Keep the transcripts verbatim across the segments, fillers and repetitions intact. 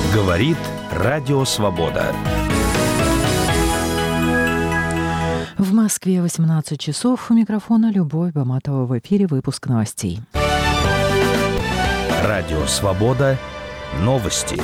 Говорит Радио Свобода. В Москве восемнадцать часов. У микрофона Любовь Баматова. В эфире выпуск новостей. Радио Свобода. Новости.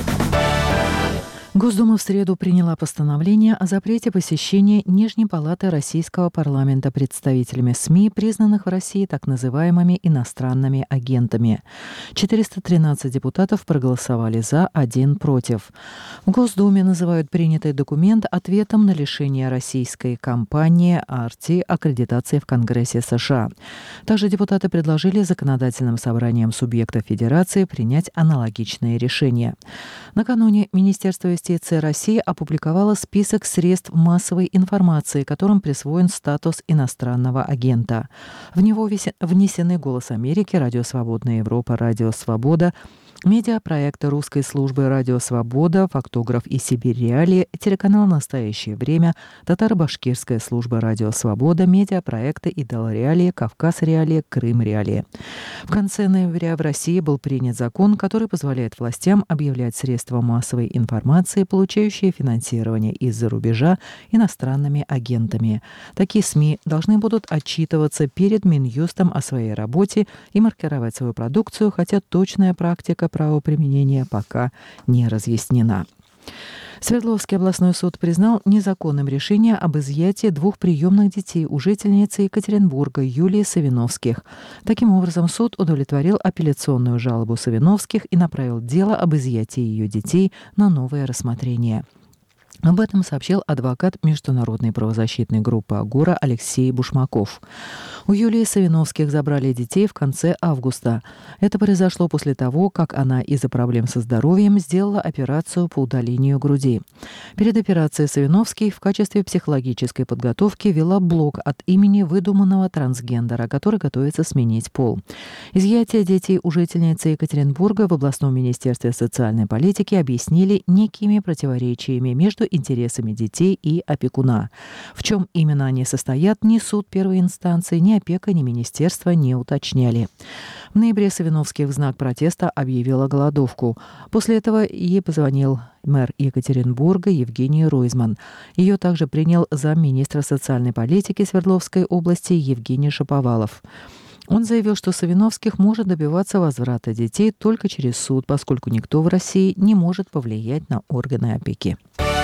Госдума в среду приняла постановление о запрете посещения Нижней палаты Российского парламента представителями СМИ, признанных в России так называемыми иностранными агентами. четыреста тринадцать депутатов проголосовали за, один против. В Госдуме называют принятый документ ответом на лишение российской компании Арти аккредитации в Конгрессе США. Также депутаты предложили законодательным собраниям субъектов Федерации принять аналогичные решения. Накануне Министерство юстиции России опубликовала список средств массовой информации, которым присвоен статус иностранного агента. В него внесены «Голос Америки», «Радио Свободная Европа», «Радио Свобода», медиапроекты русской службы «Радио Свобода», «Фактограф» и «Сибирь Реалии», телеканал «Настоящее время», татаро-башкирская служба «Радио Свобода», медиапроекты «Идал Реалии», «Кавказ Реалии», «Крым Реалии». В конце ноября в России был принят закон, который позволяет властям объявлять средства массовой информации, получающие финансирование из-за рубежа, иностранными агентами. Такие СМИ должны будут отчитываться перед Минюстом о своей работе и маркировать свою продукцию, хотя точная практика правоприменения пока не разъяснена. Свердловский областной суд признал незаконным решение об изъятии двух приемных детей у жительницы Екатеринбурга Юлии Савиновских. Таким образом, суд удовлетворил апелляционную жалобу Савиновских и направил дело об изъятии ее детей на новое рассмотрение. Об этом сообщил адвокат международной правозащитной группы «Агора» Алексей Бушмаков. У Юлии Савиновских забрали детей в конце августа. Это произошло после того, как она из-за проблем со здоровьем сделала операцию по удалению груди. Перед операцией Савиновских в качестве психологической подготовки вела блог от имени выдуманного трансгендера, который готовится сменить пол. Изъятие детей у жительницы Екатеринбурга в областном министерстве социальной политики объяснили некими противоречиями между интересами детей и опекуна. В чем именно они состоят, ни суд первой инстанции, ни опека, ни министерство не уточняли. В ноябре Савиновских в знак протеста объявила голодовку. После этого ей позвонил мэр Екатеринбурга Евгений Ройзман. Ее также принял замминистра социальной политики Свердловской области Евгений Шаповалов. Он заявил, что Савиновских может добиваться возврата детей только через суд, поскольку никто в России не может повлиять на органы опеки.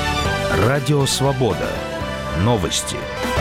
Радио Свобода. Новости.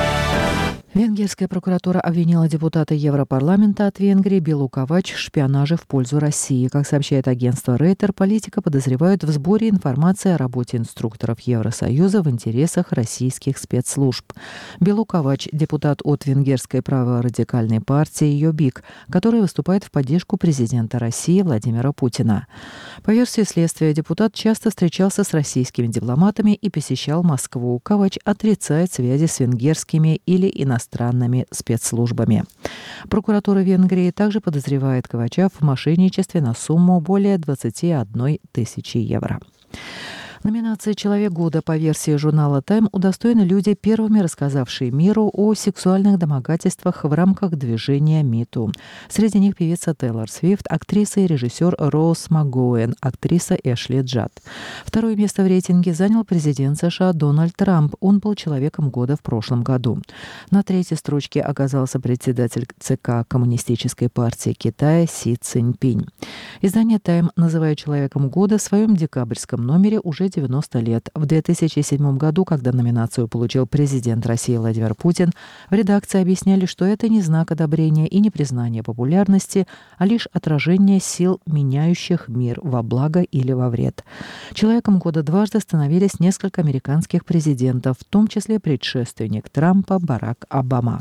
Венгерская прокуратура обвинила депутата Европарламента от Венгрии Белу Ковач в шпионаже в пользу России. Как сообщает агентство Рейтер, политика подозревают в сборе информации о работе инструкторов Евросоюза в интересах российских спецслужб. Белу Ковач – депутат от венгерской праворадикальной партии «Йобик», которая выступает в поддержку президента России Владимира Путина. По версии следствия, депутат часто встречался с российскими дипломатами и посещал Москву. Ковач отрицает связи с венгерскими или иностранными иностранными спецслужбами. Прокуратура Венгрии также подозревает Ковача в мошенничестве на сумму более двадцати одной тысячи евро. Номинации «Человек года» по версии журнала «Тайм» удостоены люди, первыми рассказавшие миру о сексуальных домогательствах в рамках движения МИТУ. Среди них певица Тейлор Свифт, актриса и режиссер Роуз МакГоуэн, актриса Эшли Джад. Второе место в рейтинге занял президент США Дональд Трамп. Он был «Человеком года» в прошлом году. На третьей строчке оказался председатель ЦК Коммунистической партии Китая Си Цзиньпинь. Издание «Тайм» называет «Человеком года» в своем декабрьском номере уже девяносто лет. В две тысячи седьмом году, когда номинацию получил президент России Владимир Путин, в редакции объясняли, что это не знак одобрения и не признание популярности, а лишь отражение сил, меняющих мир во благо или во вред. Человеком года дважды становились несколько американских президентов, в том числе предшественник Трампа Барак Обама.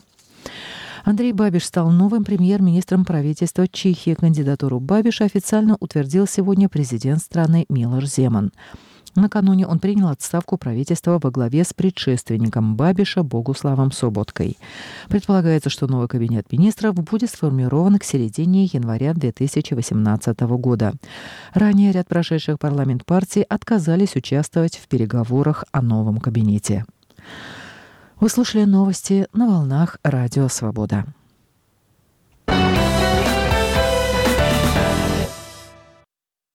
Андрей Бабиш стал новым премьер-министром правительства Чехии. Кандидатуру Бабиша официально утвердил сегодня президент страны Милош Земан. Накануне он принял отставку правительства во главе с предшественником Бабиша Богуславом Соботкой. Предполагается, что новый кабинет министров будет сформирован к середине января две тысячи восемнадцатого года. Ранее ряд прошедших парламент партий отказались участвовать в переговорах о новом кабинете. Вы слушали новости на волнах Радио Свобода.